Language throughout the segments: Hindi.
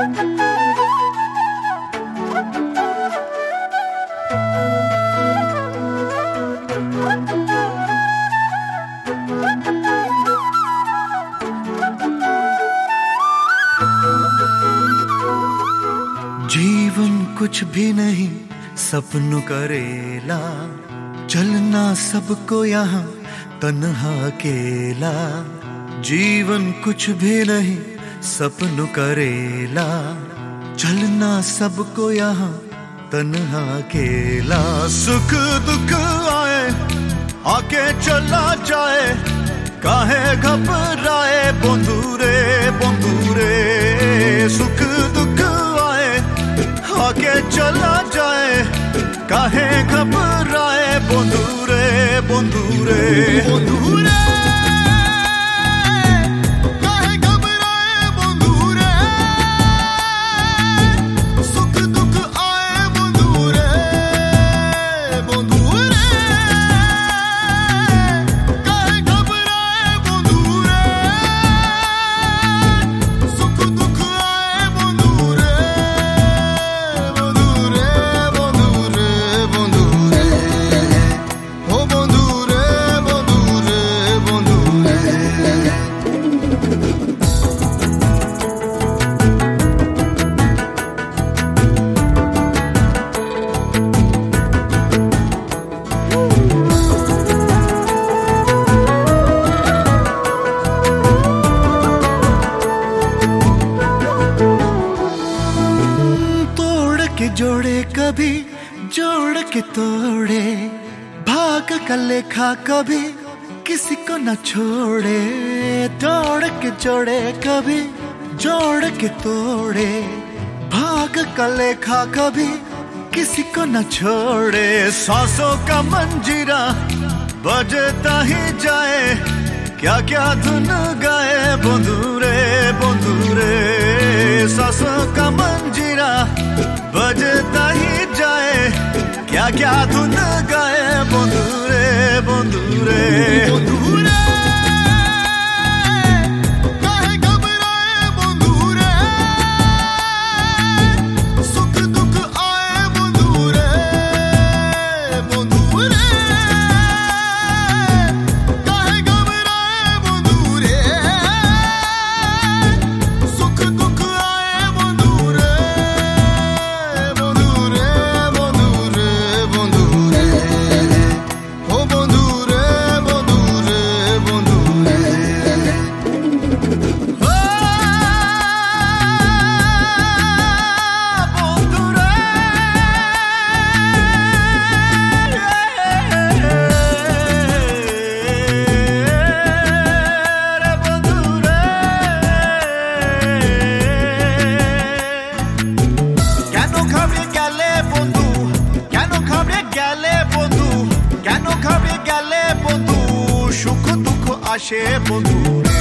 जीवन कुछ भी नहीं सपनों करेला, चलना सबको यहाँ तन्हा अकेला। जीवन कुछ भी नहीं सपनों करेला, चलना सबको यहाँ तन्हा अकेला। सुख दुख आए आके चला जाए, काहे घबराए बंधुरे बंधुरे। सुख दुख आए आके चला जाए, काहे घबराए बंधुरे बंधुरे बंधुरे। जोड़े कभी जोड़ के तोड़े, भाग का लेखा कभी किसी को न छोड़े। तोड़ के जोड़े कभी जोड़ के तोड़े, भाग का लेखा कभी किसी को न छोड़े। सांसों का मंजीरा बजता ही जाए, क्या क्या धुन गाए बंधुरे बंधुरे। सांसों का मंजीरा बजता ही जाए, क्या क्या धुन गाए बंधुरे बंधुरे बंधुरे। আসে বন্ধুরে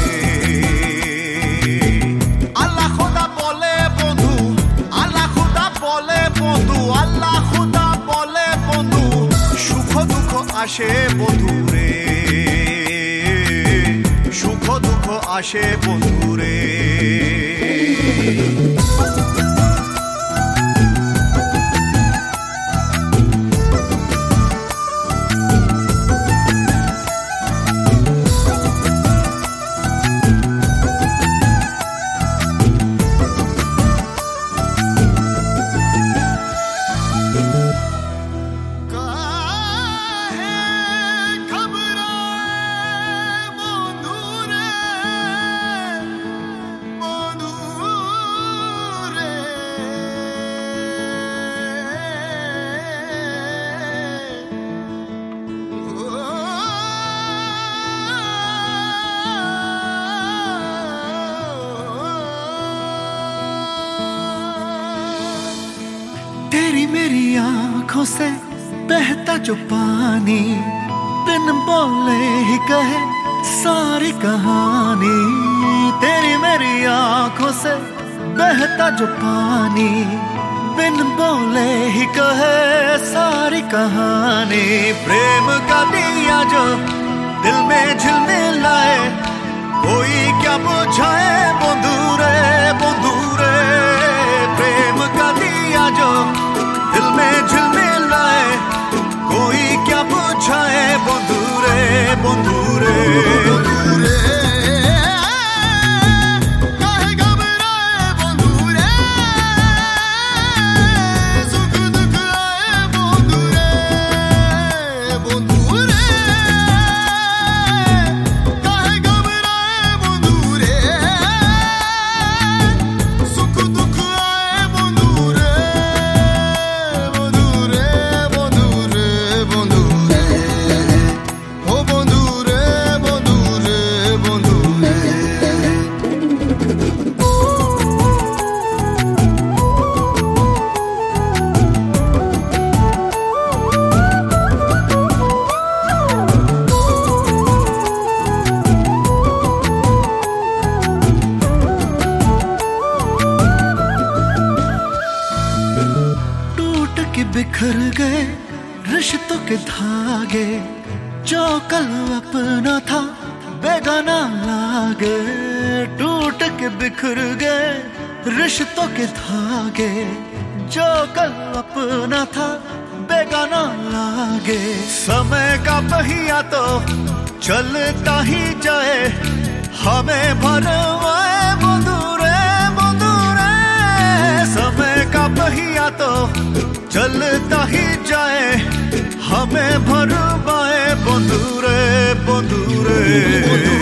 আল্লাহ খোদা বলে বন্ধু, আল্লাহ খোদা বলে বন্ধু, আল্লাহ খোদা বলে বন্ধু। সুখ দুঃখ আসে বন্ধুরে, সুখ দুঃখ আসে বন্ধুরে। तेरी मेरी आंखों से बहता जो पानी, बिन बोले ही कहे सारी कहानी। तेरी मेरी आंखों से बहता जो पानी, बिन बोले ही कहे सारी कहानी। प्रेम का दिया जो दिल में झिलमिलाए, कोई क्या बुझाए बंधुरे बंधुरे। बिखर गए रिश्तों के धागे, जो कल अपना था बेगाना लागे। टूट के बिखर गए रिश्तों के धागे, जो कल अपना था बेगाना लागे। समय का पहिया तो चलता ही जाए, हमें भरवाए बंधुरे बंधुरे। समय का पहिया तो चलता ही जाए, हमें भरवाए बंधुरे बंधुरे।